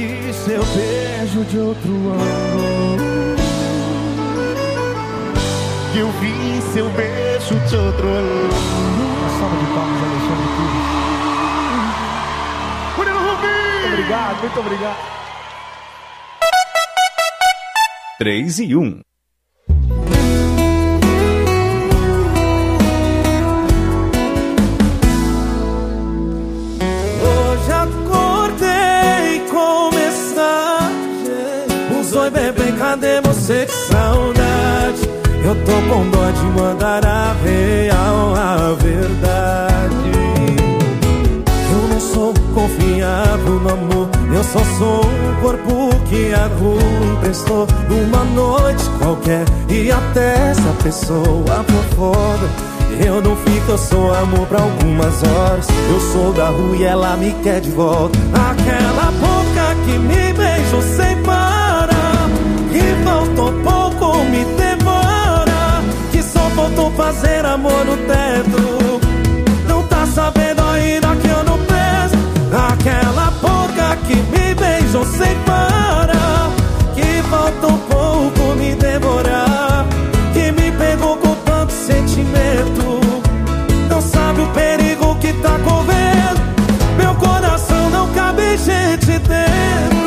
vi seu beijo de outro ângulo. Eu vi seu beijo de outro ângulo. Uma salva de palmas, Alexandre Pires. Murilo Rubim! Muito obrigado, muito obrigado. 3 e 1. Hoje acordei com mensagem. Oi, bebê, cadê você? Que saudade. Eu tô com dó de mandar a real, a verdade. Eu não sou confiável no amor. Eu só sou um corpo que a rua emprestou numa noite qualquer. E até se a pessoa for foda, eu não fico, eu sou amor pra algumas horas. Eu sou da rua e ela me quer de volta. Aquela boca que me beijou sem parar, que faltou pouco me devora, que só faltou fazer amor no teto. Não tá sabendo ainda que eu não preso. Aquela boca que me beijou sem parar, que faltou pouco me devorar, que me pegou com tanto sentimento. Não sabe o perigo que tá correndo. Meu coração não cabe gente dentro.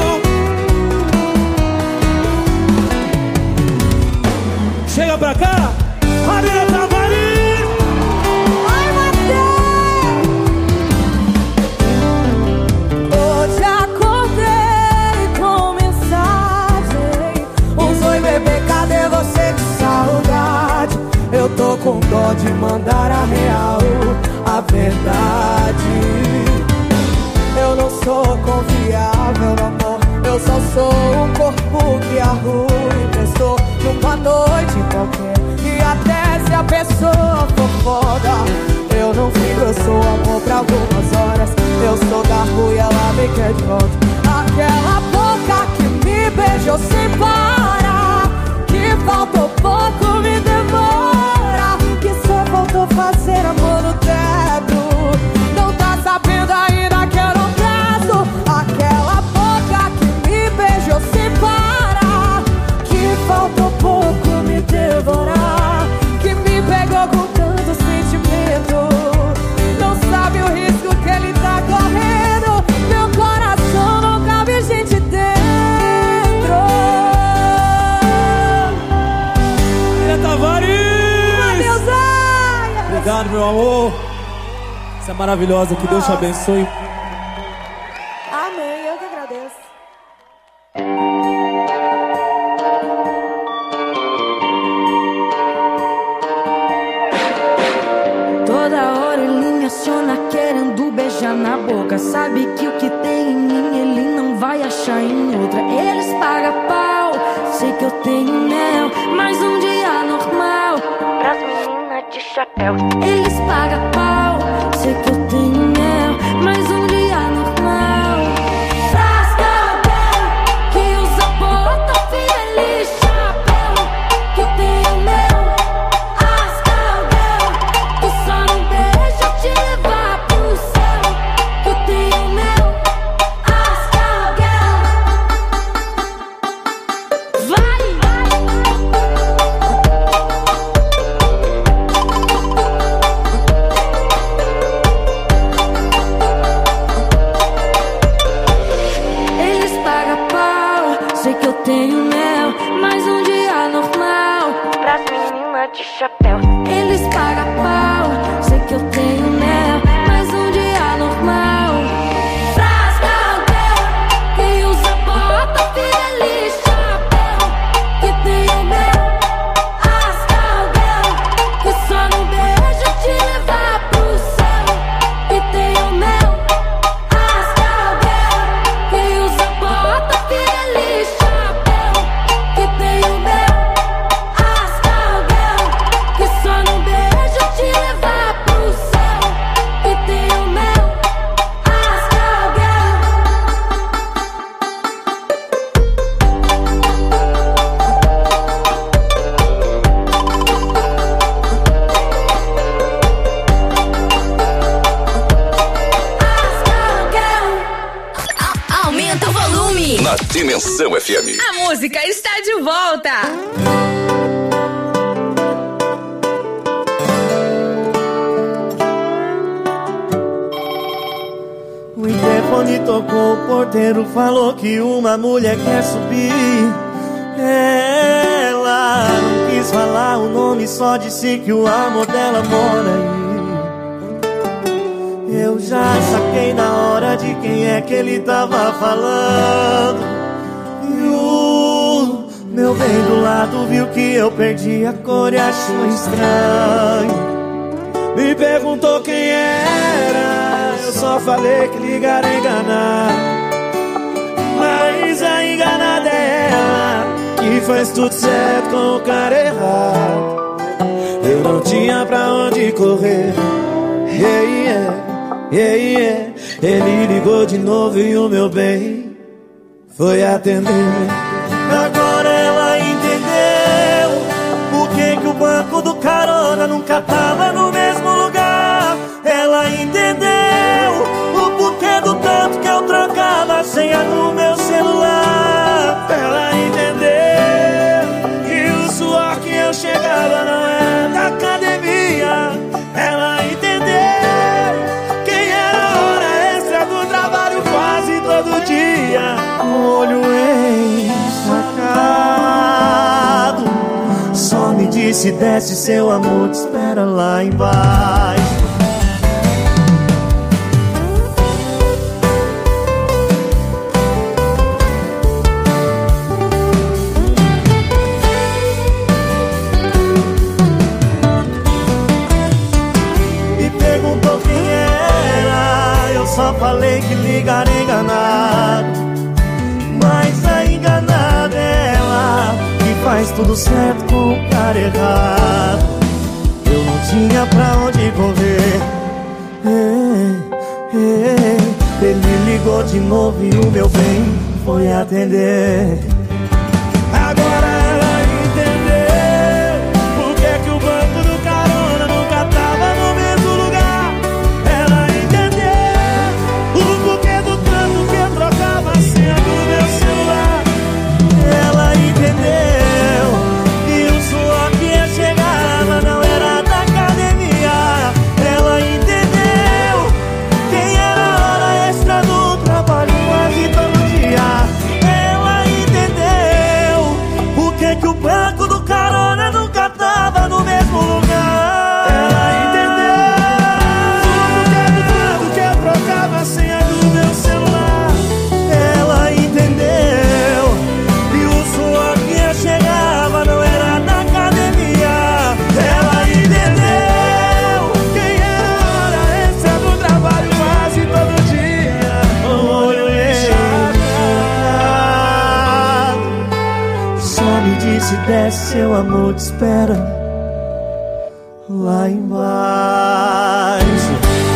Chega pra cá, Maria Tavares. Ai, Matheus. Hoje acordei com mensagem. Oi, bebê, cadê você? Que saudade. Eu tô com dó de mandar a real, a verdade. Eu não sou confiável no amor. Eu só sou um corpo que a rua emprestou numa noite qualquer. E até se a pessoa for foda, eu não fico, eu sou amor pra algumas horas. Eu sou da rua e ela me quer de volta. Aquela boca que me beijou sem parar, que faltou pouco me demora, que só faltou fazer amor no teto. Não tá sabendo ainda que eu não traço. Aquela boca que me beijou sem parar, que faltou pouco me devorar, que me pegou com tanto sentimento. Não sabe o risco que ele tá correndo. Meu coração não cabe gente dentro. Maria Tavares. Obrigado, meu amor. Você é maravilhosa, que Deus te abençoe. Amém, eu que agradeço. Toda hora ele me aciona querendo beijar na boca. Sabe que o que tem em mim ele não vai achar em outra. Eles pagam pau, sei que eu tenho mel, mas um dia normal pras meninas de chapéu. Eles pagam pau, sei que eu tenho mel, mas um dia normal pras alguém que usa bota, feliz, chapéu, que tenho mel. Ask alguém que só não deixa eu te levar pro céu, que tenho mel. Ask alguém. Vai! Eles pagam pau, sei que eu tenho mel, mas um dia normal pras meninas de chapéu. Eles pagam pau, sei que eu tenho mel, mas um dia normal pras alguém que usa bota, feliz, chapéu, que tenho mel. Ask alguém que só não deixa eu te levar pro céu, que tenho mel. Ask alguém que usa bota, feliz, chapéu, que tenho mel. Ask alguém que só FM. Na Dimensão FM. A música está de volta. O interfone tocou, o porteiro falou que uma mulher quer subir. Ela não quis falar o nome, só disse que o amor dela mora aí. Eu já saquei na hora de quem é que ele tava falando. E o meu bem do lado viu que eu perdi a cor e achou estranho. Me perguntou quem era, eu só falei que ligar é enganar. Mas a enganada é ela, que faz tudo certo com o cara errado. Eu não tinha pra onde correr. Ele ligou de novo e o meu bem foi atender. Agora ela entendeu por que o banco do carona nunca tava no mesmo lugar. Ela entendeu o porquê do tanto que eu trocava a senha no meu celular. Ela entendeu que o suor que eu chegava não era da academia. Ela entendeu quem era a hora extra do trabalho quase todo dia. O olho ensacado só me disse: desce, seu amor te espera lá embaixo. Só falei que ligar é enganado, mas a enganada é ela, que faz tudo certo com o cara errado. Eu não tinha pra onde correr. Ele ligou de novo e o meu bem foi atender. Agora ela entendeu por que o banco do carona nunca tava no mesmo lugar. Ela entendeu o porquê do tanto que eu trocava a senha do meu celular. Ela entendeu que o suor que eu chegava não era da academia. Ela entendeu quem era a hora extra do trabalho quase todo dia. Ela entendeu por que o banco do carona nunca tava no mesmo lugar. Ela entendeu o porquê do tanto que eu trocava a senha do meu celular. Ela entendeu que o suor que eu chegava não era da academia. Ela entendeu quem era a hora extra do trabalho quase todo dia. O olho ensacado só me disse: desce, seu amor te espera lá embaixo.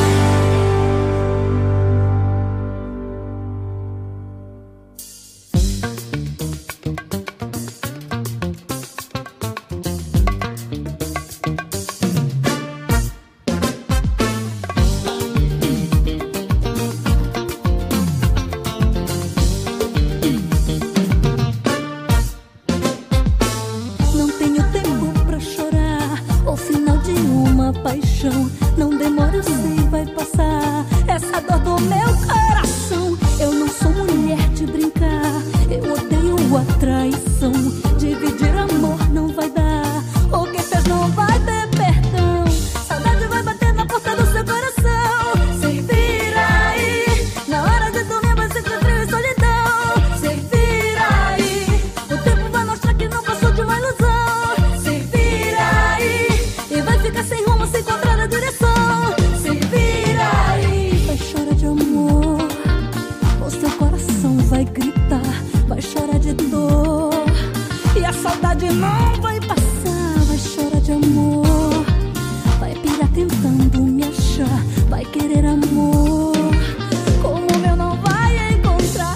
Não tenho tempo pra chorar o final de uma paixão. Não demora, eu sei, vai passar essa dor do meu coração. Eu não sou mulher de brincar, eu odeio a traição. Dividir amor não vai dar, o que fez não vai ter perdão. Saudade vai bater na porta do seu coração. Se vira aí, na hora de dormir vai ser frio e solidão. Se vira aí, o tempo vai mostrar que não passou de uma ilusão. Se vira aí, e vai ficar sem rumo, sem encontrar a direção. Se vira aí, vai chorar de amor, o seu coração vai gritar, vai chorar de dor, e a saudade não vai passar. Vai chorar de amor, vai pirar tentando me achar, vai querer amor como o meu não vai encontrar.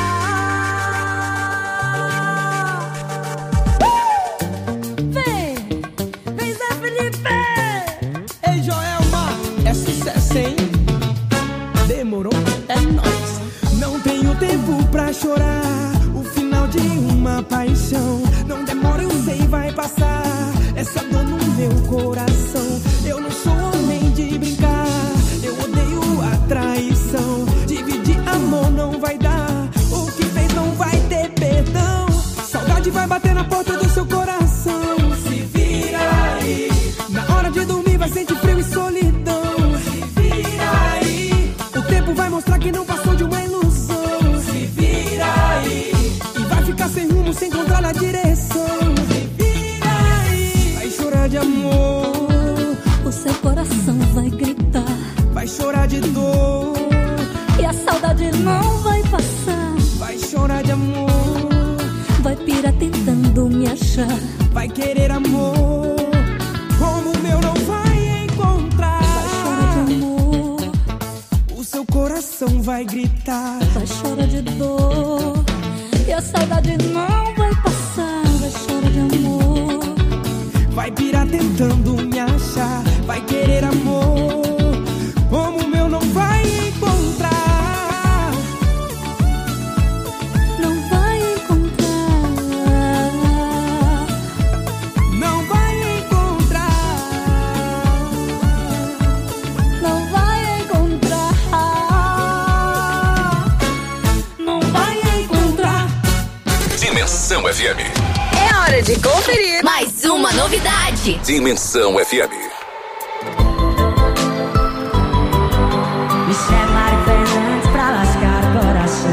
Vem, vem Zé Felipe. Ei, Joelma, é sucesso, hein? Demorou? É nóis. Não tenho tempo pra chorar. chorar o final de uma paixão. Não demora, eu sei, vai passar essa dor no meu coração. Eu não sou homem de brincar, eu odeio a traição. Dividir amor não vai dar, o que fez não vai ter perdão. Saudade vai bater na porta do seu coração. Se vira aí, na hora de dormir vai sentir frio e solidão. Se vira aí, o tempo vai mostrar que não passou de uma ilusão. Se vira aí, e vai ficar sem rumo, sem encontrar a direção. Se vira aí, vai chorar de amor, o seu coração vai gritar, vai chorar de dor, e a saudade não vai passar. vai chorar de amor, vai pirar tentando me achar, vai querer amor como o meu não vai encontrar. vai chorar de amor, o seu coração vai gritar, vai chorar de dor, e a saudade não vai passar. Vai chorar de amor, vai pirar tentando me achar, vai querer amor como o meu não vai encontrar. não vai encontrar, Não vai encontrar, não vai encontrar, não vai encontrar. Dimensão FM. É hora de conferir Mais uma novidade. Dimensão FM. Isso é Mari Fernandes pra lascar o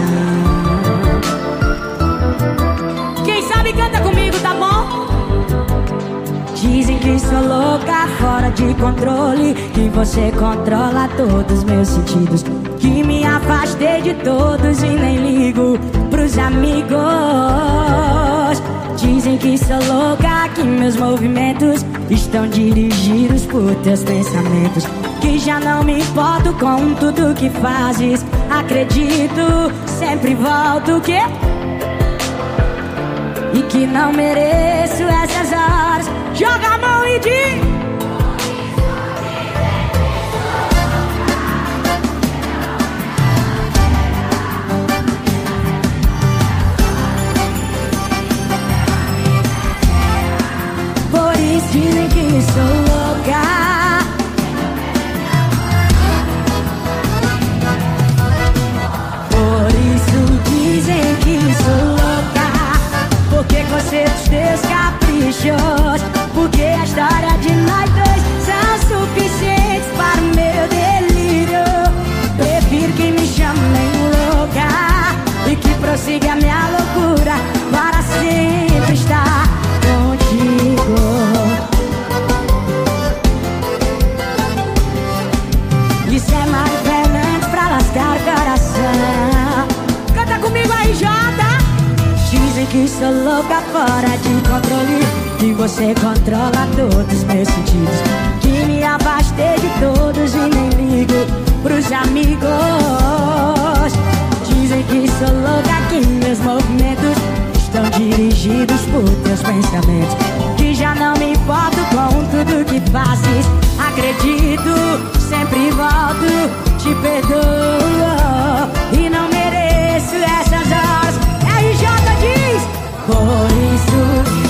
coração. Quem sabe canta comigo, tá bom? Dizem que sou louca, fora de controle, que você controla todos os meus sentidos, que me afastei de todos e nem ligo pros amigos. Dizem que sou louca, que meus movimentos estão dirigidos por teus pensamentos, que já não me importo com tudo que fazes. Acredito, sempre volto o quê? E que não mereço essas horas. Joga a mão e diz: por isso dizem que sou louca, por isso dizem que sou louca, porque você dos teus caprichos, porque a história de nós dois são suficientes para o meu delírio. Prefiro que me chamem louca e que prossiga a minha loucura para sempre estar contigo. Isso é Mari Fernandes pra lascar o coração. Canta comigo aí, Jota. Dizem que sou louca, fora de controle, que você controla todos os meus sentidos, que me afastei de todos e nem ligo pros amigos. Dizem que sou louca, que meus movimentos estão dirigidos por teus pensamentos, que já não me importo com tudo que fazes. Acredito, sempre volto, te perdoo e não mereço essas horas. RJ diz: por isso,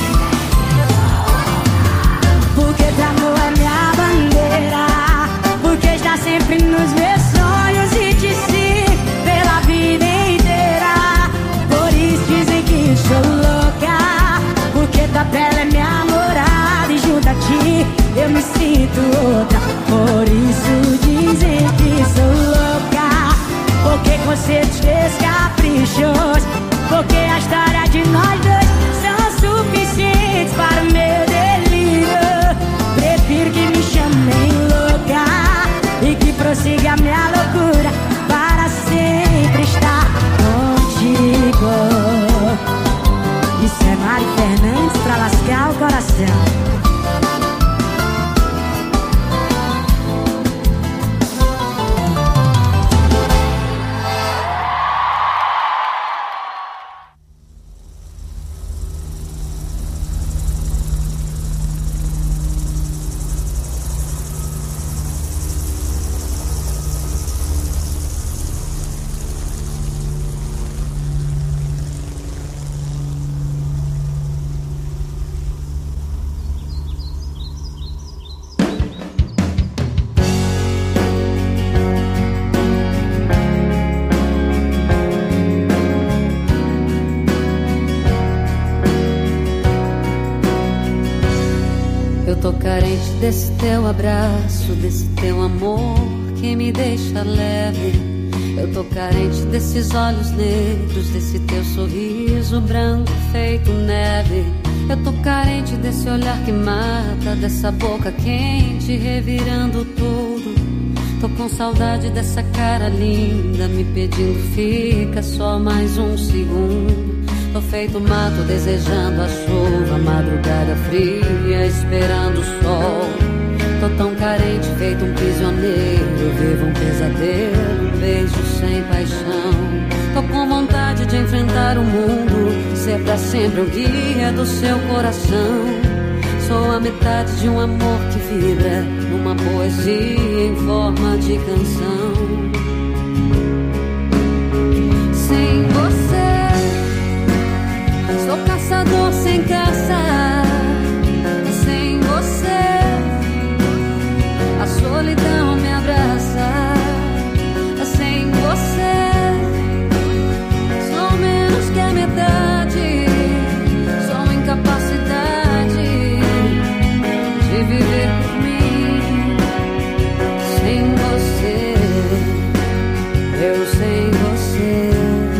porque teu amor é minha bandeira, porque está sempre nos meus sonhos e te sigo pela vida inteira. Por isso dizem que sou louca, porque tua pele é minha morada e junto a ti eu me sinto outra. Por isso dizem que sou louca, porque você dos teus caprichos, porque a história de nós dois são suficientes para o meu delírio. Prefiro que me chamem louca e que prossiga a minha loucura para sempre estar contigo. Isso é Mari Fernandes pra lascar o coração. desse teu abraço, desse teu amor que me deixa leve. Eu tô carente desses olhos negros, desse teu sorriso branco feito neve. Eu tô carente desse olhar que mata, dessa boca quente revirando tudo. Tô com saudade dessa cara linda me pedindo fica só mais um segundo. Tô feito mato desejando a chuva, madrugada fria esperando o sol. Tô tão carente feito um prisioneiro, vivo um pesadelo, um beijo sem paixão. Tô com vontade de enfrentar o mundo, ser pra sempre o guia do seu coração. Sou a metade de um amor que vibra numa poesia em forma de canção. Sem você, sou caçador sem caça. Sem você, a solidão me abraça. Sem você, sou menos que a metade. Sou incapacidade de viver por mim. Sem você, eu sem você.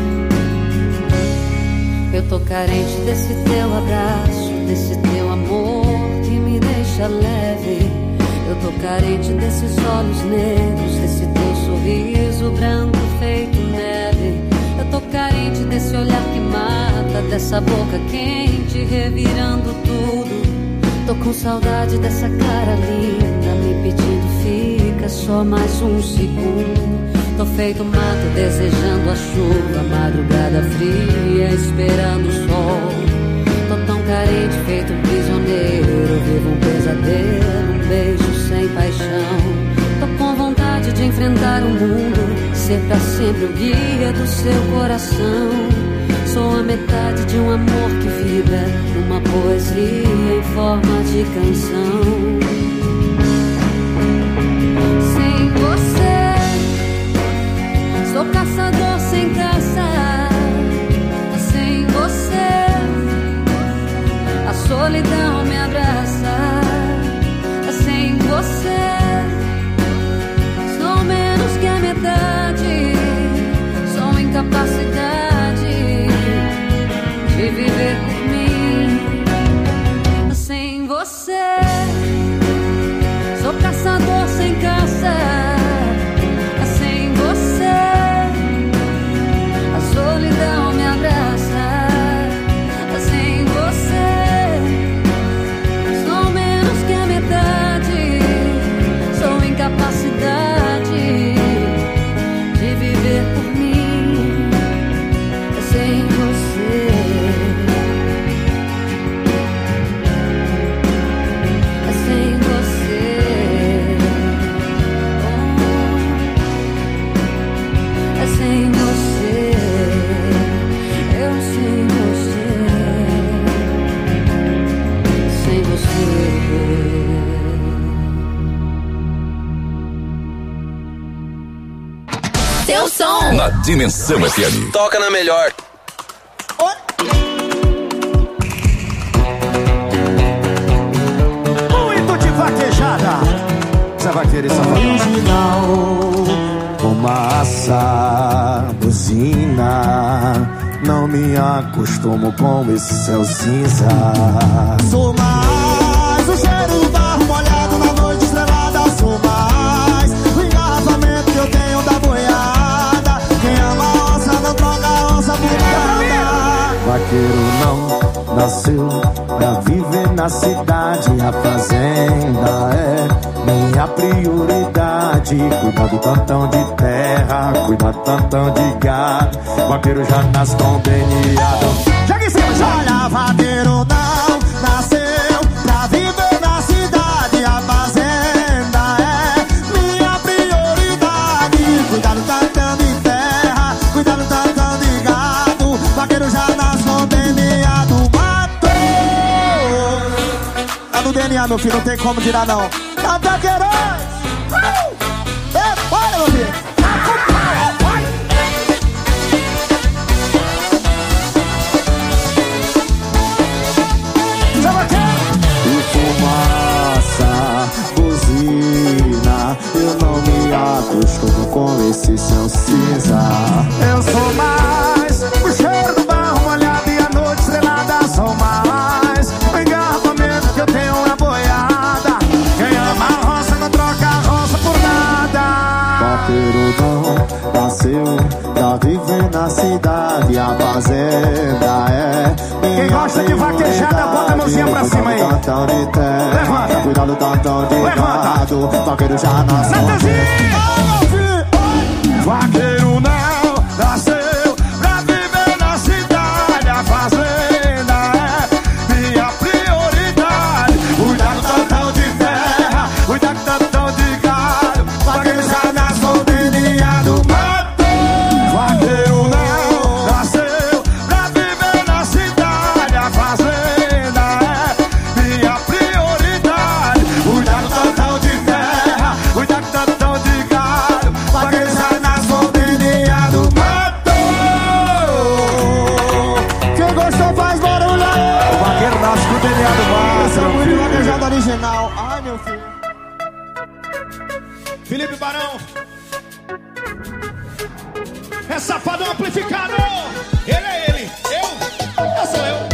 Eu tô carente desse teu abraço, desse teu amor que me deixa leve. Eu tô carente desses olhos negros, desse teu sorriso branco feito neve. Eu tô carente desse olhar que mata, dessa boca quente revirando tudo. Tô com saudade dessa cara linda me pedindo fica só mais um segundo. Tô feito mato desejando a chuva, madrugada fria esperando o sol. Tô tão carente feito um prisioneiro, vivo um pesadelo, um beijo sem paixão. Tô com vontade de enfrentar o mundo, ser pra sempre o guia do seu coração. Sou a metade de um amor que vibra numa poesia em forma de canção. Sem você, sou caçador sem caça. Sem você, a solidão me abraça. Sem você, sou menos que a metade. Sou incapacidade de viver por mim. Sem você, sou caçador sem caça. Sem você, a solidão me abraça. Sem você, sou menos que a metade. Sou incapacidade de viver por mim. Sem você, sem você, sem você, eu sem você, sem você. Seu som Na Dimensão FM. Toca na melhor. Muito de vaquejada. Zé Vaqueiro e Safadão. Original, fumaça, buzina. Não me acostumo com esse céu cinza. Sou mais o cheiro do barro molhado na noite estrelada. Sou mais o engarrafamento que eu tenho da boiada. Quem ama a onça não troca a onça por nada. Vaqueiro não nasceu pra viver na cidade. A fazenda é minha prioridade. Cuidar do tantão de terra, cuidar do tantão de gado. Vaqueiro já nasce com DNA. Chega em cima, olha, vaqueiro não nasceu pra viver na cidade. A fazenda é minha prioridade. Cuidar do tantão de terra, cuidar do tantão de gado. Vaqueiro já nasce com DNA do mato. Tá no DNA, meu filho, não tem como tirar não. Tá vaqueirões! Bora, meu filho! E fumaça, esse seu cinza. Eu sou mais o cheiro do barro molhado e a noite estrelada. Sou mais o engarrafamento que eu tenho na boiada. Quem ama a roça não troca a roça por nada. Vaqueiro não nasceu pra viver na cidade. A fazenda é minha. Quem gosta de vaquejada, bota a mãozinha pra cima aí. Levanta. Cuidado, tantão de gado. Vaqueiro já nasceu. Vaqueiro não nasceu pra viver na cidade. A fazenda é minha prioridade. Cuidado, tantão de terra. Cuidado, tantão de gado. Vaqueiro já nasceu deliado. Vaqueiro não nasceu pra viver na cidade. A fazenda é minha prioridade. Cuidado, tantão de terra. Cuidado, tantão de gado. Vaqueiro já nasceu deliado. Quem gostou faz barulho aí. O vaqueiro nasce com o deliado massa, meu filho. Vaquejada original. Ai, meu filho. Felipe Barão. É Safadão amplificado. Ele é ele. Eu sou eu.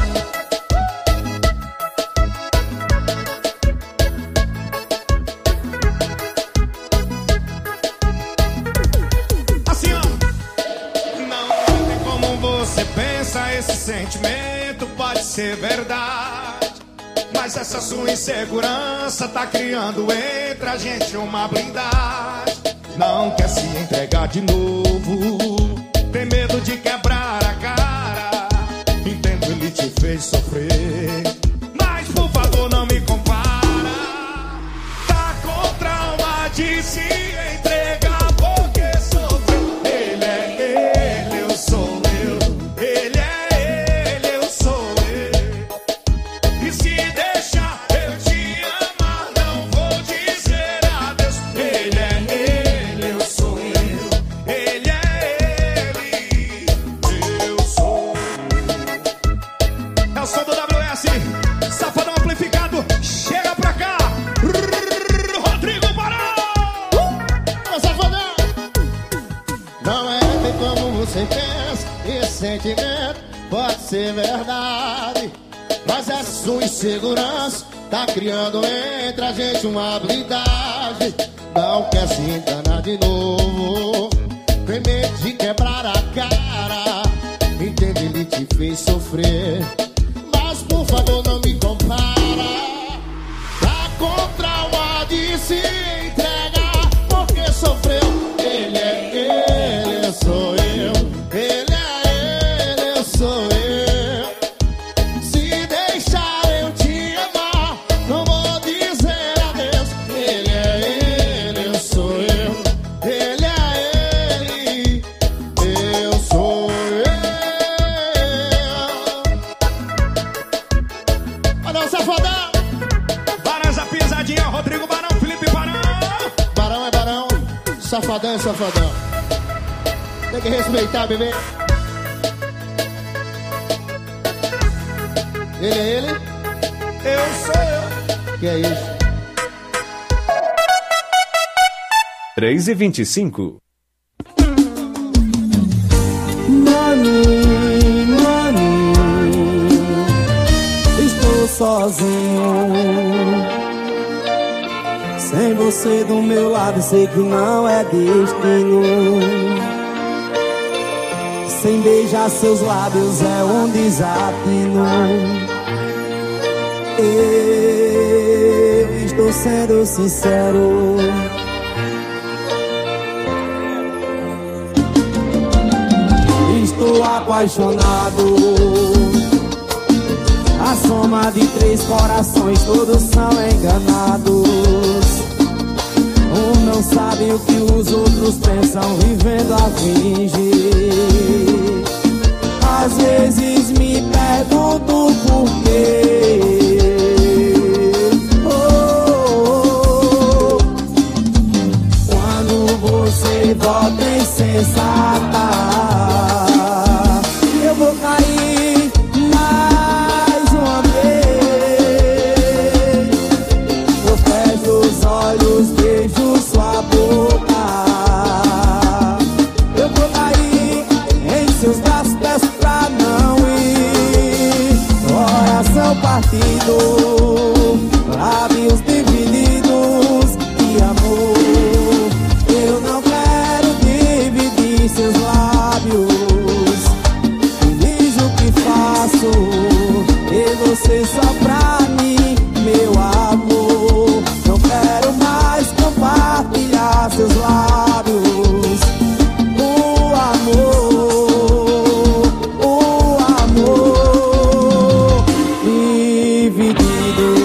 Assim, ó. Não tem como você pensa. Esse sentimento pode ser verdade, mas essa sua insegurança tá criando entre a gente uma blindagem. Não quer se entregar de novo, tem medo de quebrar a cara. Entendo, ele te fez sofrer, mas por favor não me compara. Tá com trauma de se entregar porque sofreu. Ele é ele, eu sou eu. Ele é ele, eu sou eu. E se deixar eu te amar, não vou dizer adeus. Ele é ele, eu sou eu. Ele é ele, eu sou eu. É o som do WS, Safadão amplificado. Chega pra cá, Rodrigo Barão. Safadão. Não é bem como você pensa. Esse sentimento pode ser verdade, mas essa sua insegurança tá criando entre a gente uma blindagem. Não quer se enganar de novo, tem medo de quebrar a cara. Entende, ele te fez sofrer, mas por favor não me compara. Tá com trauma de se entregar porque sofreu. Ele é ele, eu sou eu. Ele é ele, eu sou eu. Se deixar eu te amar, não vou dizer adeus. Ele é ele, eu sou eu. Ele é ele, eu sou eu. Olha o Safadão. Barões a pisadinha, Rodrigo Barão, Felipe Barão. Barão é barão, safadão é safadão. Tem que respeitar, bebê. Ele é ele? Eu sou eu. Que é isso? 3h25. Mami, mami, estou sozinho. Sem você do meu lado, sei que não é destino. Sem beijar seus lábios é um desatino. Eu estou sendo sincero. Estou apaixonado. A soma de 3 corações, todos são enganados. Um não sabe o que os outros pensam, vivendo a fingir. Às vezes me pergunto por quê. Quando você volta insensata, eu vou cair mais uma vez. Eu fecho os olhos, beijo sua boca. dor, lábios divididos de amor. Eu não quero dividir seus lábios. Diz o que faço, e você só pra mim, meu amor. Não quero mais compartilhar seus lábios. O amor dividido.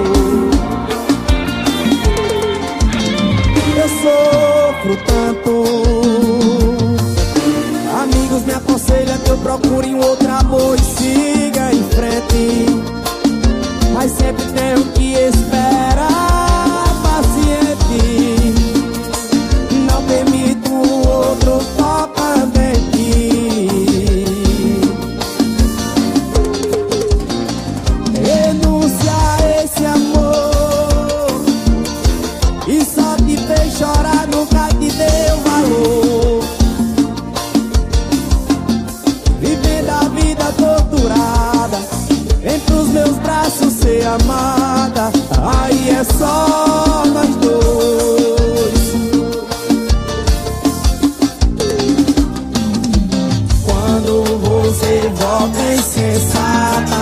Eu sofro tanto. Amigos me aconselham que eu procure um outro amor e siga em frente, mas sempre tenho que esperar paciente. Não permito o outro tocando em ti. Renuncia a esse amor e só te fez chorar, nunca te deu valor. Vivendo a vida torturada, entre os meus braços ser amada, aí é só nós dois. Quando você volta insensata,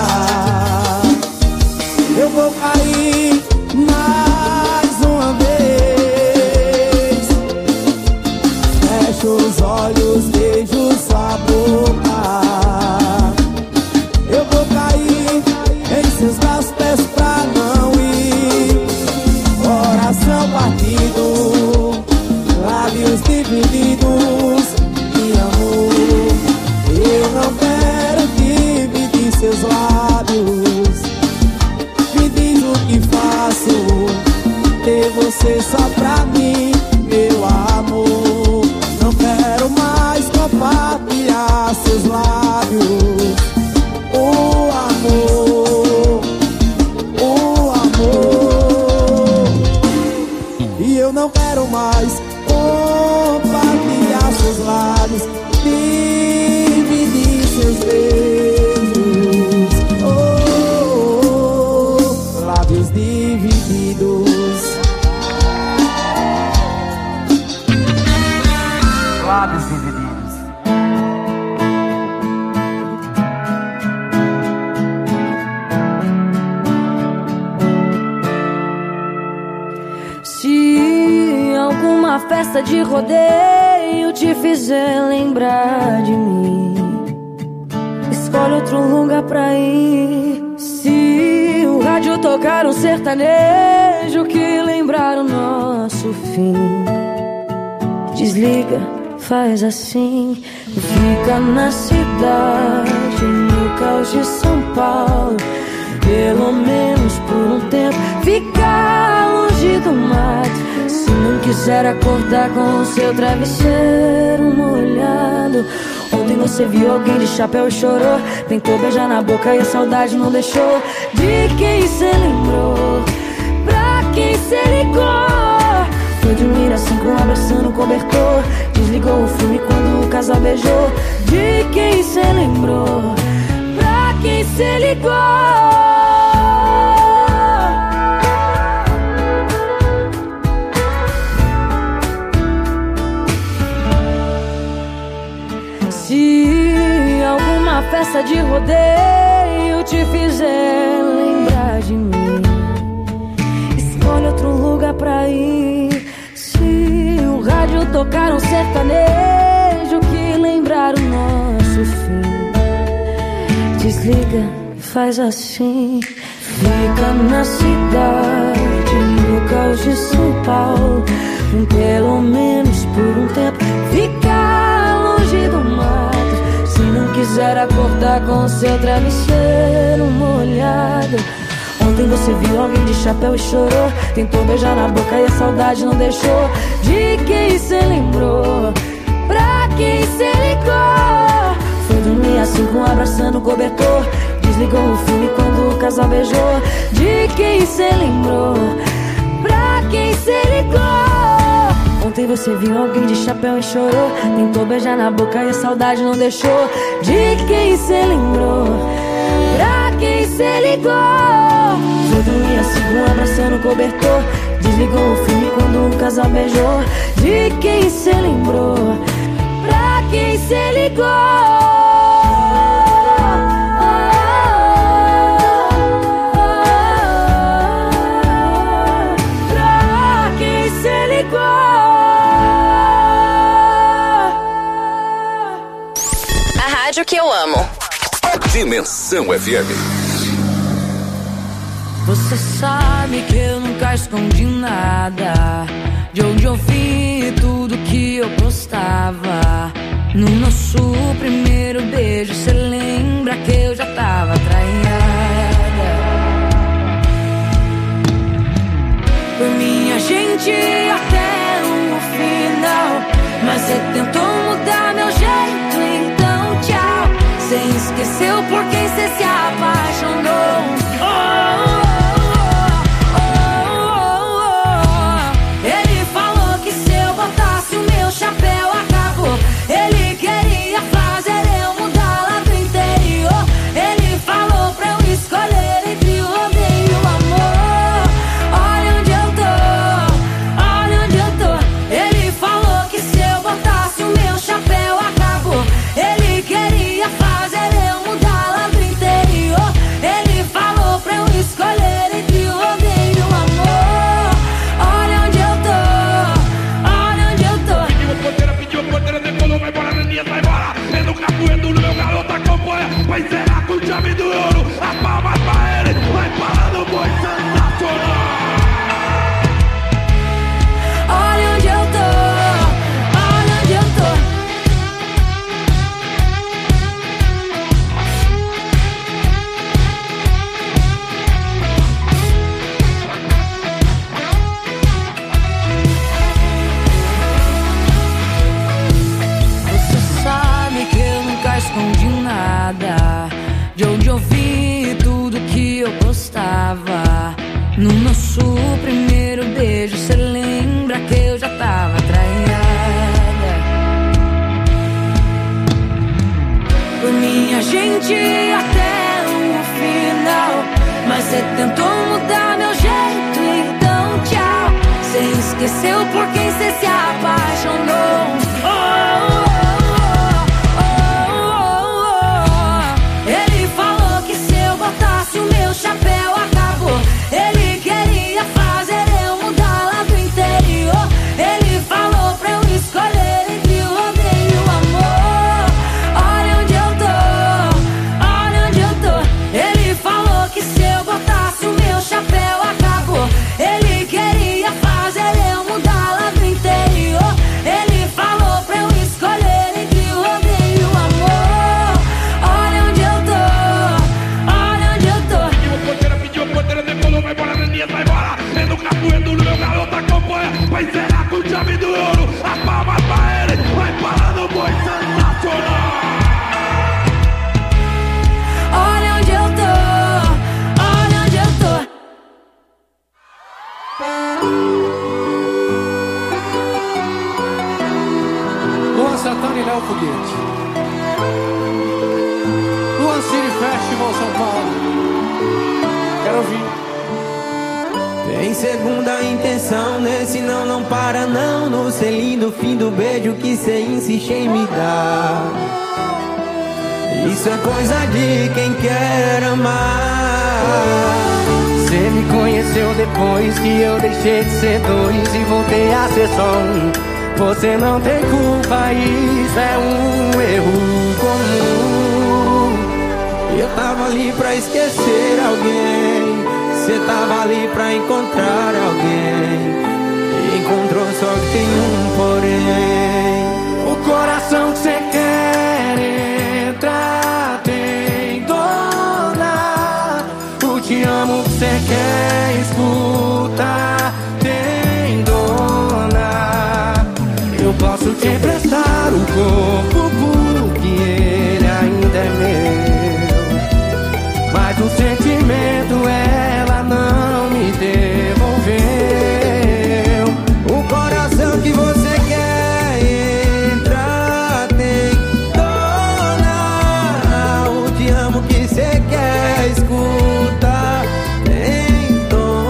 eu vou cair mais uma vez. Fecho os olhos, beijo sua boca. Eu vou cair em seus braços, peço pra não ir. Coração partido, lábios divididos de amor. Eu não quero dividir seus lábios. Me diz o que faço, ter você só pra mim, meu amor. Não quero mais compartilhar seus lábios. O amor, e eu não quero mais compartilhar seus lábios, dividir seus beijos. Lábios divididos. Lábios divididos. Se alguma festa de rodeio te fizer lembrar de mim, escolhe outro lugar pra ir. Se o rádio tocar um sertanejo que lembrar o nosso fim, desliga, faz assim. Fica na cidade, no caos de São Paulo, pelo menos por um tempo. Fica longe do mato, se não quiser acordar com o seu travesseiro molhado. Ontem você viu alguém de chapéu e chorou, tentou beijar na boca e a saudade não deixou. De quem cê lembrou? Pra quem cê ligou? Foi dormir assim com um abraço no cobertor, desligou o filme quando o casal beijou. De quem cê lembrou? Pra quem cê ligou? Se alguma festa de rodeio te fizer lembrar de mim, escolhe outro lugar pra ir. Se o rádio tocar um sertanejo que lembrar o nosso fim, desliga, faz assim. Fica na cidade, no caos de São Paulo, pelo menos por um tempo. Fica longe do mato, se não quiser acordar com o seu travesseiro molhado. Ontem você viu alguém de chapéu e chorou, tentou beijar na boca e a saudade não deixou. De quem cê lembrou? Pra quem cê ligou? Foi dormir assim com um abraço no cobertor, desligou o filme quando o casal beijou. De quem cê lembrou? Pra quem cê ligou? Ontem você viu alguém de chapéu e chorou, tentou beijar na boca e a saudade não deixou. De quem cê lembrou? Pra quem cê ligou? segunda abraçando o cobertor. Desligou o filme quando o casal beijou. De quem cê lembrou? Pra quem cê ligou? Pra quem cê ligou? A rádio que eu amo. Dimensão FM. Você sabe que eu nunca escondi nada. De onde eu vim e tudo que eu postava. No nosso primeiro beijo, cê lembra que eu já tava traída. Por minha gente até o final. Mas cê tentou mudar meu jeito, então tchau. Cê esqueceu por quem cê se apaixonou. Ele falou que se eu botasse o meu chapéu acabou. Ele queria fazer eu mudar lá do interior. Ele falou pra eu escolher entre o odeio e o amor. Olha onde eu tô, olha onde eu tô. Ele falou que se eu botasse o meu chapéu acabou. Ele queria fazer eu mudar lá do interior. Ele falou pra eu escolher entre o odeio e o amor. Olha onde eu tô, olha onde eu tô. Pediu porteira, decolou, vai embora, Neninha, sai embora. É no capoeiro, no meu garoto acompanha. Vai encerrar com chave do ouro. As palmas pra ele, vai parando, boi sensacional. Olha onde eu tô, olha onde eu tô. Você sabe que eu nunca escondi nada. De onde eu vim e tudo que eu postava. No nosso primeiro beijo, cê lembra que eu já tava traída. Por minha gente até o final. Mas cê tentou mudar meu jeito, então tchau. Cê esqueceu por quem cê se apaixonou. Ele falou que se eu botasse o meu chapéu acabou. Ele queria fazer eu mudar lá do interior. Ele falou pra eu escolher entre o odeio e o amor. Olha onde eu tô, olha onde eu tô. Ele falou que se eu botasse o meu chapéu acabou. Ele queria fazer eu mudar lá do interior. Ele falou pra eu escolher entre o odeio e o amor. Olha onde eu tô, olha onde eu tô. Pediu porteira, decolou, vai embora, Neninha, sai embora. É no capoeiro, no meu garoto acompanha. Vai encerrar com chave do ouro. As palmas pra ele, vai parando, boi sensacional. Olha onde eu tô, olha onde eu tô. Luan Santana e Léo Foguete. Luan City Festival São Paulo. Quero ouvir. Tem segunda intenção, nesse não para não. No selinho do fim do beijo que cê insiste em me dar. Isso é coisa de quem quer amar. Cê me conheceu depois que eu deixei de ser dois e voltei a ser só um. Você não tem culpa, isso é um erro comum. Eu tava ali pra esquecer alguém. Cê tava ali pra encontrar alguém. E encontrou, só que tem um porém. O coração que cê quer entrar tem dona. O te amo que cê quer escutar tem dona. Eu posso te emprestar o corpo porque ele ainda é meu. Mas o sentimento ela não me devolveu. O coração que você quer entrar tem dona. O te amo que você quer escutar tem dona.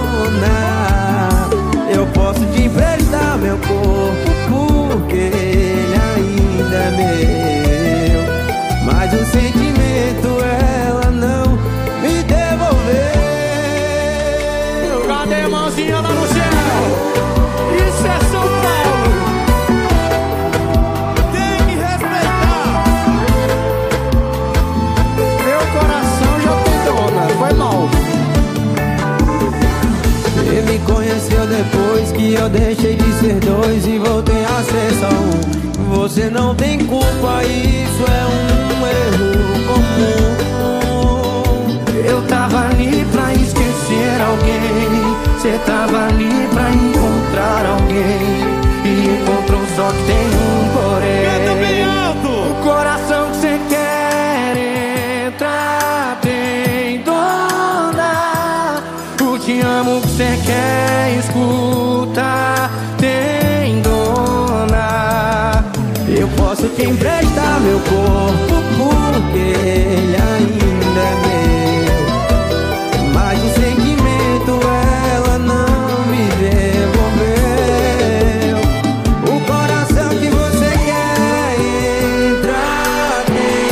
depois que eu deixei de ser dois e voltei a ser só um. Você não tem culpa, isso é um erro comum. Eu tava ali pra esquecer alguém, cê tava ali pra encontrar alguém, e encontrou só que tem um porém. Canta bem alto! O coração que cê quer entrar tem dona. O te amo que cê quer escutar tem dona. Eu posso te emprestar meu corpo porque ele ainda é meu, mas o sentimento ela não me devolveu. O coração que você quer entrar tem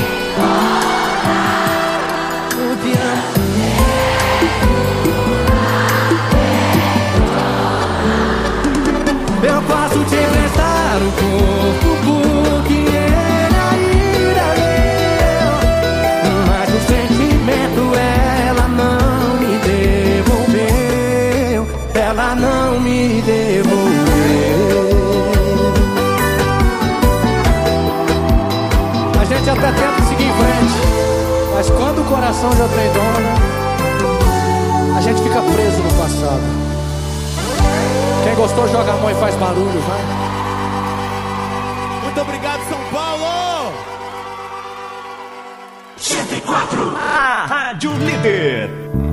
eu te amo. Eu posso te emprestar o corpo porque ele ainda é meu, mas o sentimento ela não me devolveu. Ela não me devolveu. A gente até tenta seguir em frente, mas quando o coração já tem dona, a gente fica preso no passado. Quem gostou joga a mão e faz barulho, vai. Muito obrigado, São Paulo! 104, a Rádio Líder.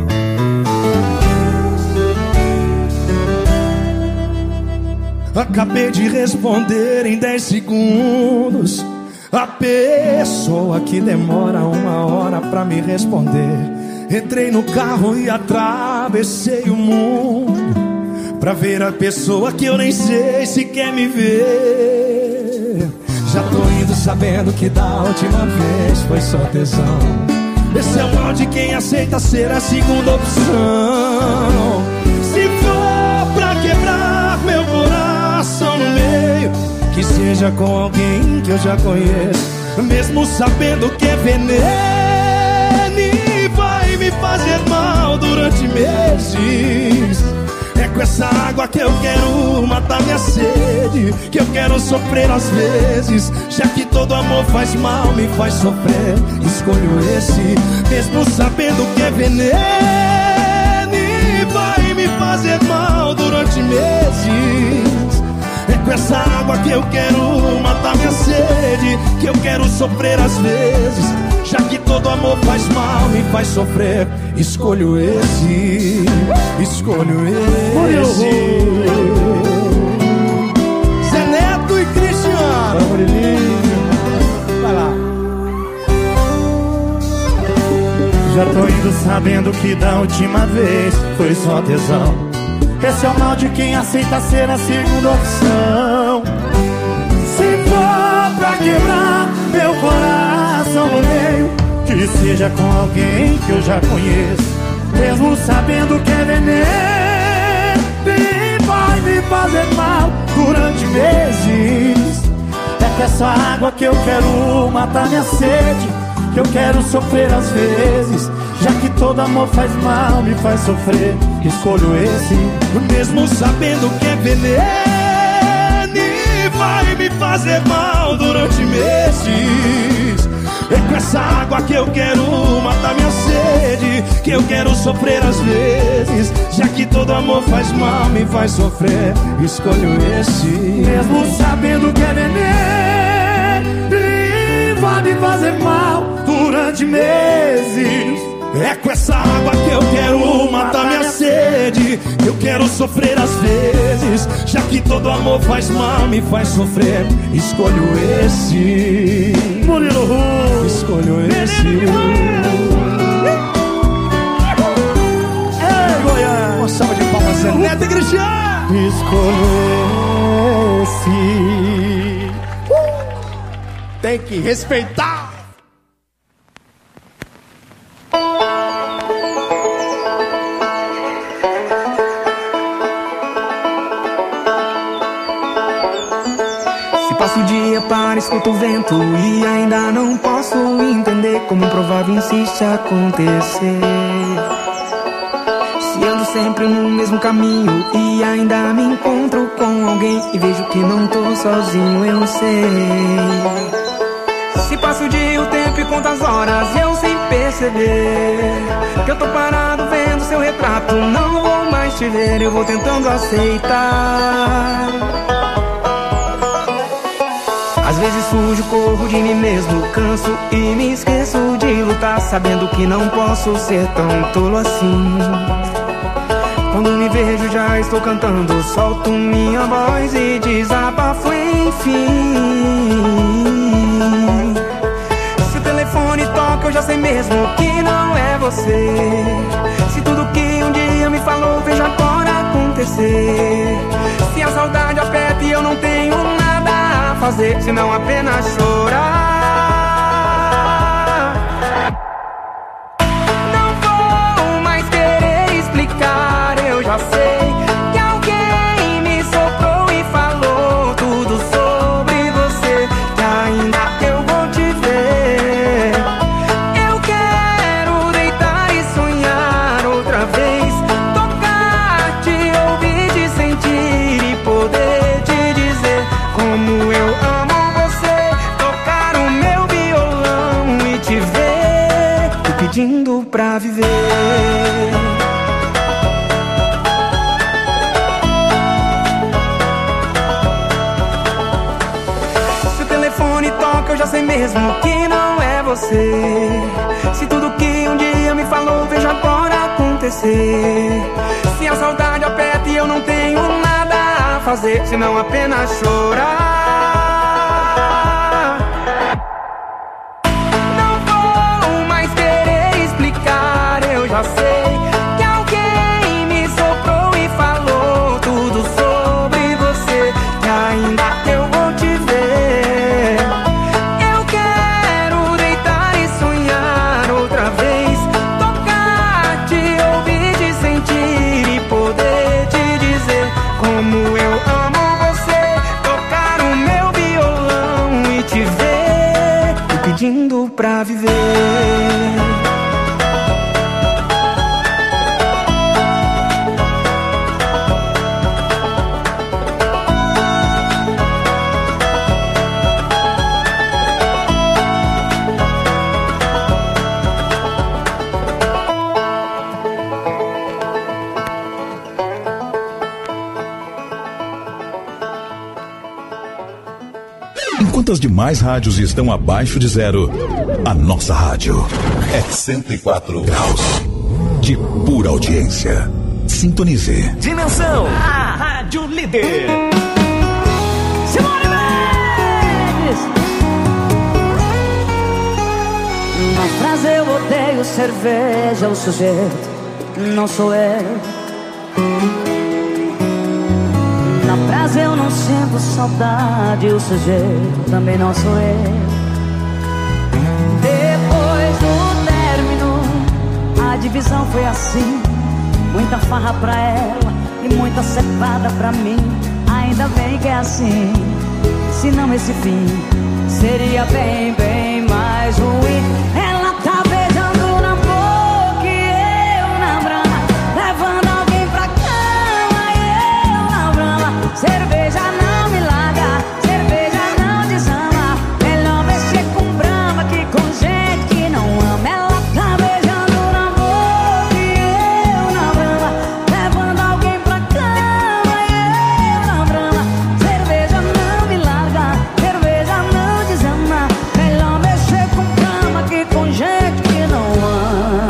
Acabei de responder em 10 segundos. A pessoa que demora 1 hora pra me responder. Entrei no carro e atravessei o mundo pra ver a pessoa que eu nem sei se quer me ver. Já tô indo sabendo que da última vez foi só tesão. Esse é o mal de quem aceita ser a segunda opção. Se for pra quebrar meu coração no meio, que seja com alguém que eu já conheço, mesmo sabendo que é veneno e vai me fazer mal durante meses. É com essa água que eu quero matar minha sede, que eu quero sofrer às vezes, já que todo amor faz mal, me faz sofrer. Escolho esse, mesmo sabendo que é veneno e vai me fazer mal durante meses. É com essa água que eu quero matar minha sede, que eu quero sofrer às vezes, já que todo amor faz mal, me faz sofrer. Escolho esse, escolho esse. Zé Neto e Cristiano. Vai lá. Já tô indo sabendo que da última vez foi só tesão. Esse é o mal de quem aceita ser a segunda opção. Se for pra quebrar meu coração no meio, que seja com alguém que eu já conheço, mesmo sabendo que é veneno e vai me fazer mal durante meses. É com essa água que eu quero matar minha sede, que eu quero sofrer às vezes, já que todo amor faz mal, me faz sofrer. Escolho esse, mesmo sabendo que é veneno e vai me fazer mal durante meses. É com essa água que eu quero matar minha sede, que eu quero sofrer às vezes, já que todo amor faz mal, me faz sofrer. Escolho esse, mesmo sabendo que é veneno e vai me fazer mal durante meses. É com essa água que eu quero matar minha sede, que eu quero sofrer às vezes, já que todo amor faz mal, me faz sofrer. Escolho esse, Murilo Ru. Escolho esse. Ei, Goiás. Uma salva de palmas, Zé Neto e Cristiano. Escolho esse. Tem que respeitar. Passo o dia para escutar o vento e ainda não posso entender como improvável insiste acontecer. Se ando sempre no mesmo caminho e ainda me encontro com alguém e vejo que não tô sozinho, eu sei. Se passa o dia, o tempo e quantas horas eu sem perceber que eu tô parado vendo seu retrato, não vou mais te ver, eu vou tentando aceitar. Às vezes fujo, corro de mim mesmo, canso e me esqueço de lutar, sabendo que não posso ser tão tolo assim. Quando me vejo já estou cantando, solto minha voz e desabafo enfim. Se o telefone toca eu já sei mesmo que não é você. Se tudo que um dia me falou vejo agora acontecer. Se a saudade aperta e eu não tenho nada a fazer, senão apenas chorar. Não vou mais querer explicar, eu já sei que alguém me soprou e falou tudo sobre você, que ainda eu vou te ver. Eu quero deitar e sonhar outra vez, tocar, te ouvir, te sentir e poder te dizer como eu amo você, tocar o meu violão e te ver, te pedindo pra viver. Se o telefone toca eu já sei mesmo que não é você. Se tudo que um dia me falou vejo agora acontecer. Se a saudade aperta e eu não tenho nada a fazer, senão apenas chorar. Não vou mais querer explicar, eu já sei que alguém me soprou e falou tudo sobre você, que ainda eu vou te ver. Eu quero deitar e sonhar outra vez, tocar, te ouvir, te sentir e poder te dizer como eu amo você, tocar o meu violão e te ver, te pedindo pra viver. Enquanto as demais rádios estão abaixo de zero, a nossa rádio é 104 graus de pura audiência. Sintonize. Dimensão, a rádio líder. Simone Mendes! Na frase eu odeio cerveja, o sujeito não sou eu. Na frase eu não sinto saudade, o sujeito também não sou eu. Depois do término, a divisão foi assim: muita farra pra ela e muita cevada pra mim. Ainda bem que é assim, senão esse fim seria bem, bem mais ruim. Ela tá beijando na boca e eu na brama, levando alguém pra cama e eu na brama. Cerveja não me larga, cerveja não desama. Melhor mexer com brama que com gente que não ama. Ela tá beijando na boca e eu na brama, levando alguém pra cama e eu na brama. Cerveja não me larga, cerveja não desama. Melhor mexer com brama que com gente que não ama.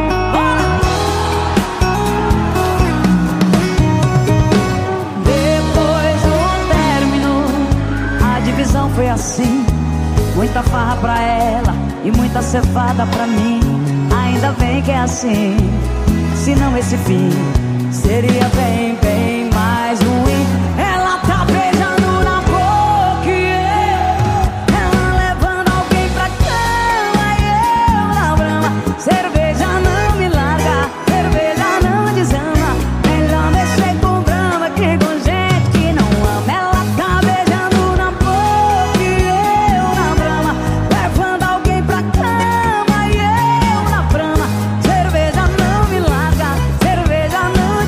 Foi assim, muita farra pra ela e muita cevada pra mim. Ainda bem que é assim, senão esse fim seria bem, bem mais ruim. Ela tá beijando na boca e ela levando alguém pra cama e eu na brama. Cerveja não me larga, cerveja não desama. Melhor mexer com brama que com gente que não ama. Ela tá beijando na boca, levando alguém pra cama e eu na brama. Cerveja não me larga, cerveja não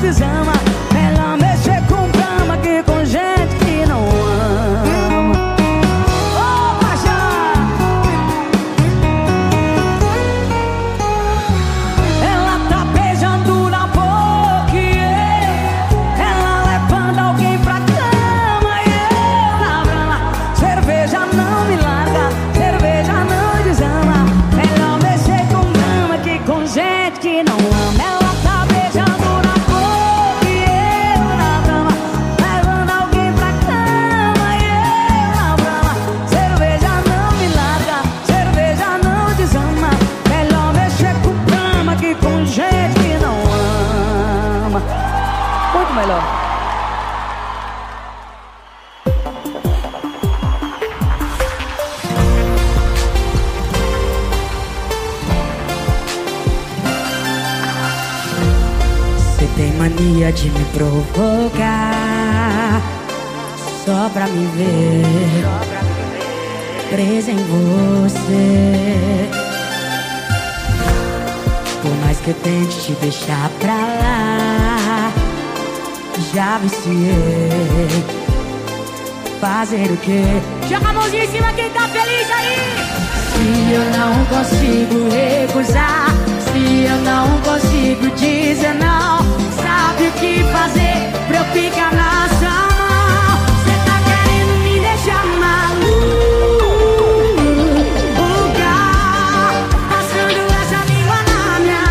gente que não ama. Ela tá beijando na boca e eu na cama, levando alguém pra cama e eu na brama. Cerveja não me larga, cerveja não desama. Melhor mexer com cama que com gente que não ama. Muito melhor. Tem mania de me provocar só pra me ver presa em você. Por mais que eu tente te deixar pra lá, já viciei. Fazer o quê? Joga a mãozinha em cima quem tá feliz aí. Se eu não consigo recusar, se eu não consigo dizer não, sabe o que fazer pra eu ficar na sua mão? Cê tá querendo me deixar maluca, passando essa língua na minha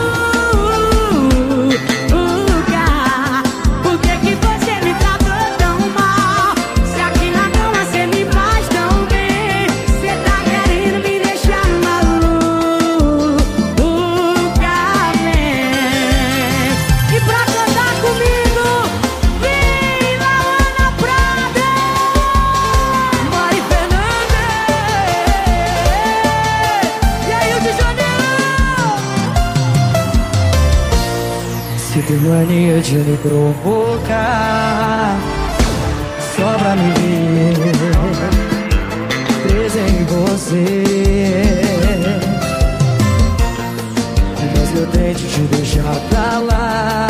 nuca. Por que que você me tratou tão mal? Se aqui na cama cê me faz tão bem. Cê tá querendo me deixar maluca, vem. E pra cantar comigo, vem Lauana Prada, Mari Fernandes. E aí o de Janeiro? Se tem mania de me provocar só pra me ver presa em você. Mas eu tento te deixar pra lá,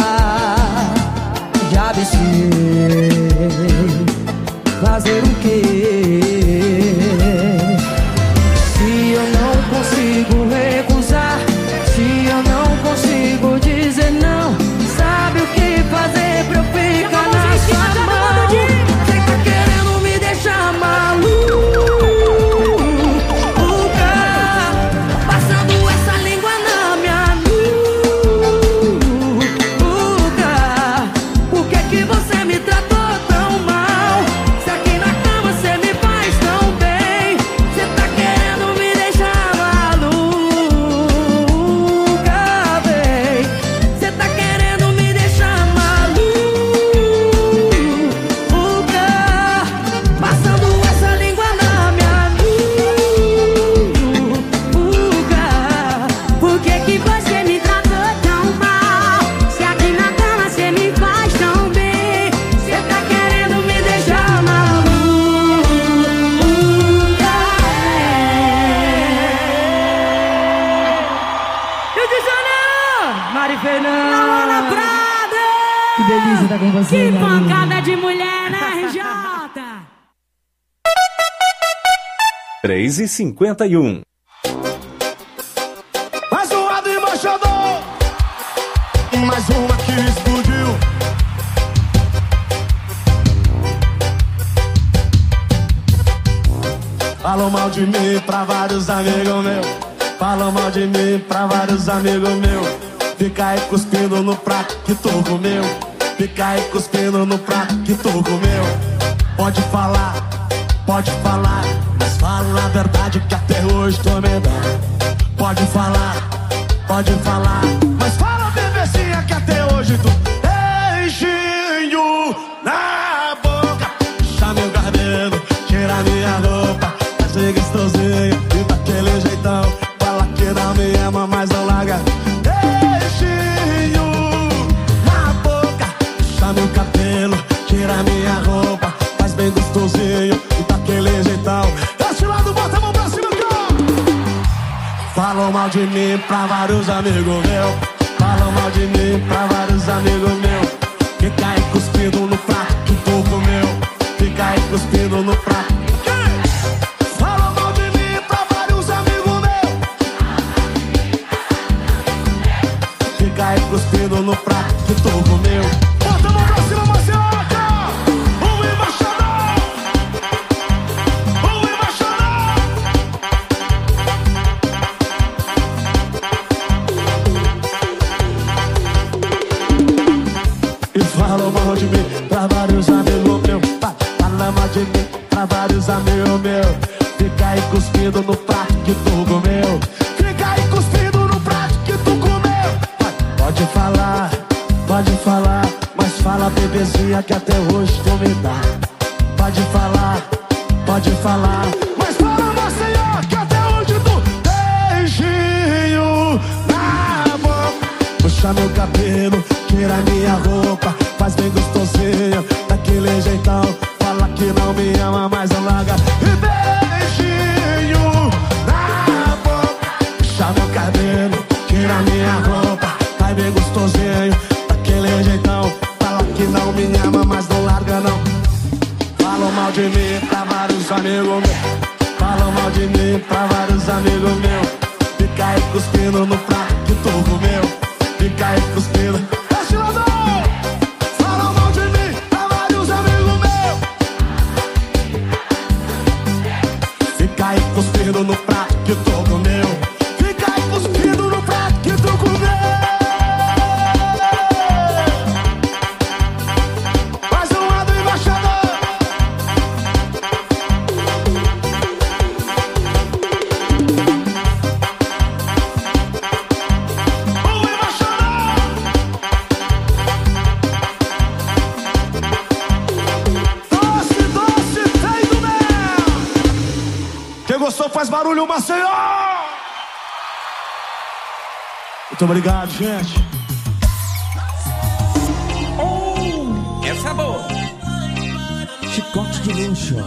já viciei. Fazer o quê? Se eu não consigo recusar, se eu não consigo dizer não, sabe o que fazer pra eu ficar na sua mão? Cê tá querendo me deixar maluca, passando essa língua na minha nuca. Por que que você me tratou tão mal? Se aqui na cama cê me faz tão bem. Cê tá querendo me deixar maluca, bem. Cê tá querendo me deixar maluca, passando essa língua na minha nuca. Por que que você me tratou tão mal? Se aqui na cama cê me faz tão bem. Cê tá querendo me deixar maluca. Rio de Janeiro, Mari Fernandes, Lauana Prada. Que delícia tá com você, que pancada de mulher, né, RJ? 3h51. Mais um lado embaixador, mais uma que explodiu. Falam mal de mim pra vários amigos meus, falam mal de mim pra vários amigos meus. Fica aí cuspindo no prato que tu comeu, fica aí cuspindo no prato que tu comeu. Pode falar, mas fala a verdade que até hoje tô medando. Pode falar, mas fala bebezinha que até hoje tu beijinho na boca. Puxa meu cabelo, tira minha roupa, faz gostosinho e daquele jeitão. Fala que não me ama, mas não larga. Beijinho na boca, puxa meu cabelo, tira minha roupa, faz bem gostosinho e daquele jeitão. Desse lado, bota a mão pra cima, cara. Falam mal de mim pra vários amigos meus, falam mal de mim pra vários amigos meus. Fica aí cuspindo no prato que tu comeu, fica aí cuspindo no prato. Falam mal de mim pra vários amigos meus, fica aí cuspindo no prato que tu comeu. Bota a mão pra cima, Marcelaca! Vamos embaixador! Vamos embaixador! pra vários amigos meus. Fica aí cuspindo no prato que tu comeu. Fica aí cuspindo no prato que tu comeu. Pode falar, mas fala bebezinha que até hoje tu me dá. Pode falar, mas fala Maceió que até hoje tu beijinho na boca. Puxa meu cabelo, tira minha roupa, faz bem gostosinho, daquele jeitão. Fala que não me ama, mas não larga. E beijinho na boca. Puxa meu cabelo, tira minha roupa, faz bem gostosinho, daquele jeitão. Fala que não me ama, mas não larga não. Falam mal de mim pra vários amigos meus. Falam mal de mim pra vários amigos meus. Fica aí cuspindo no prato que tu comeu. Fica aí cuspindo. Falam mal de mim pra vários amigos meus. Fica aí cuspindo no prato que tu comeu. Fica aí cuspindo no prato que tu comeu. Mais um lado, embaixador. Quem gostou faz barulho, Maceió! Muito obrigado, gente. Essa é boa. Chicote de luxo.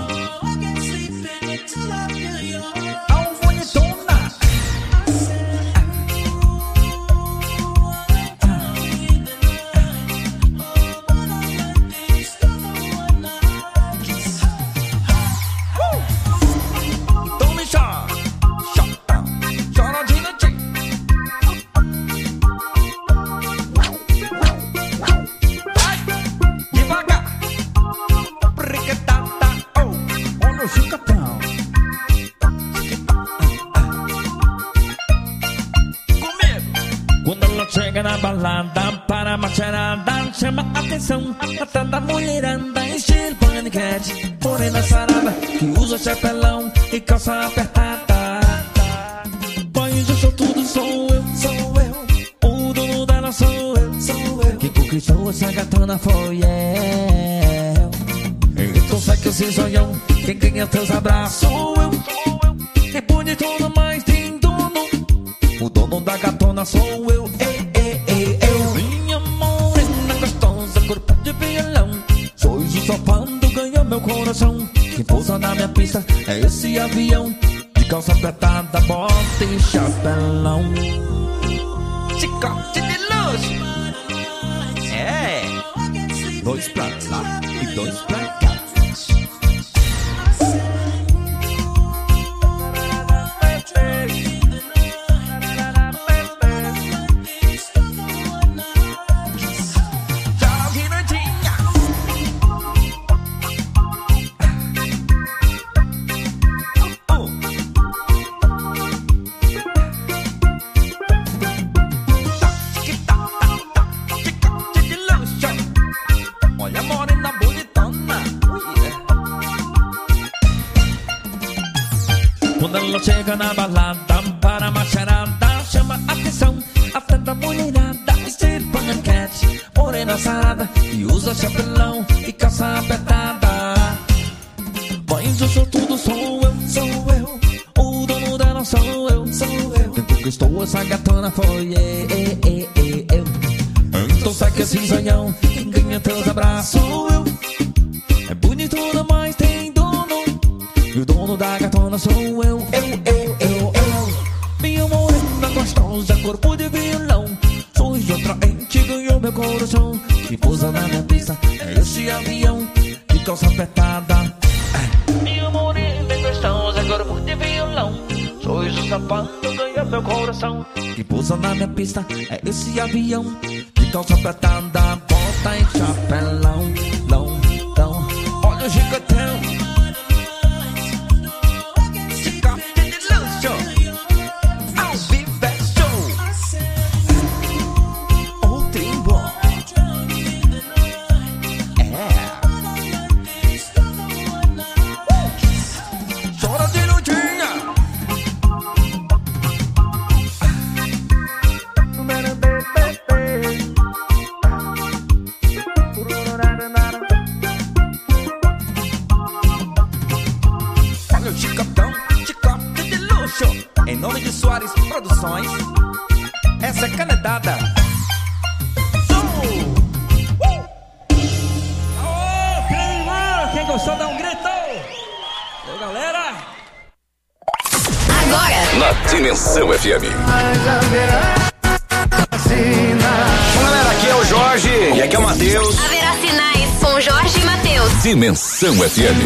Chega na balada para a macharada, chama atenção a tanta mulherada, estilo paniquete, morena sarada, que usa chapelão e calça apertada. Pois eu sou tudo, sou eu, o dono dela sou eu. Quem conquistou essa gatona foi eu. Então sai que eu sei zoião, quem ganha teus abraços sou eu. É bonito, mas tem dono, o dono da gatona sou eu. Minha morena gostosa, corpo de violão, sois o sofando, ganhou meu coração. Quem pousa na minha pista é esse avião, de calça apertada, bota e chapelão. Chicote de luxo. É 2 pra lá e 2 pra cá. Quando ela chega na balada para a macharada, chama atenção a tanta mulherada, estilo paniquete, morena sarada, e usa chapelão e calça apertada. Mas eu sou tudo, sou eu, o dono dela sou eu. Quem conquistou essa gatona foi eu. Então sai que esse zanhão, quem ganha teus abraços sou eu. É bonito, mas tem dono, e o dono da gatona sou eu. Minha morena gostosa, corpo de violão, sois atraente, ganhou meu coração. Que pousa na minha pista é esse avião, de calça apertada. Minha morena gostosa, corpo de violão, sois o sapato, ganhou meu coração. Que pousa na minha pista é esse avião, de calça apertada, bota e chapelão. Olha o gigantão. pegada. Quem gostou, dá um grito! Ô, galera! Agora, na Dimensão FM. Bom, galera, aqui é o Jorge e aqui é o Matheus. Haverá sinais com Jorge e Matheus. Dimensão FM.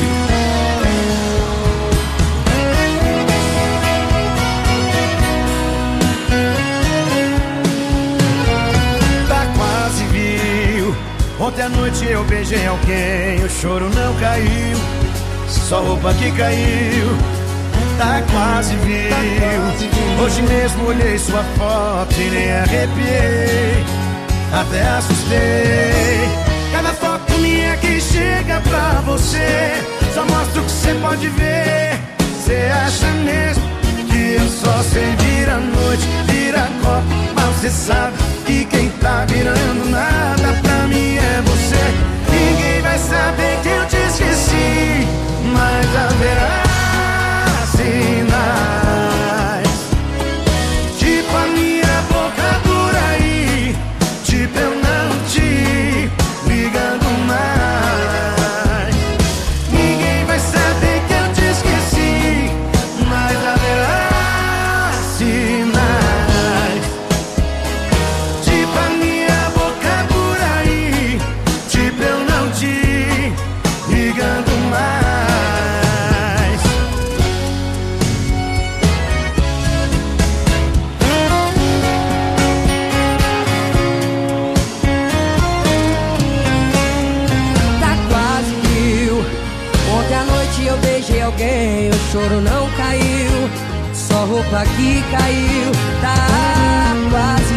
Ontem à noite eu beijei alguém, o choro não caiu, só roupa que caiu, tá quase viu. Hoje mesmo olhei sua foto e nem arrepiei, até assustei. Cada foto minha que chega pra você só mostra o que você pode ver. Você acha mesmo que eu só sei virar noite, virar copo, mas você sabe que quem tá virando nada pra mim é você. Ninguém vai saber que eu te esqueci, mas haverá sinais, tipo a minha boca por aí, tipo eu não te ligando mais. Ninguém vai saber que eu te esqueci, mas haverá sinais, tipo a minha boca por aí, tipo eu não te ligando mais. Tá quase mil. Ontem à noite eu beijei alguém, o choro não caiu, só roupa que caiu. Tá quase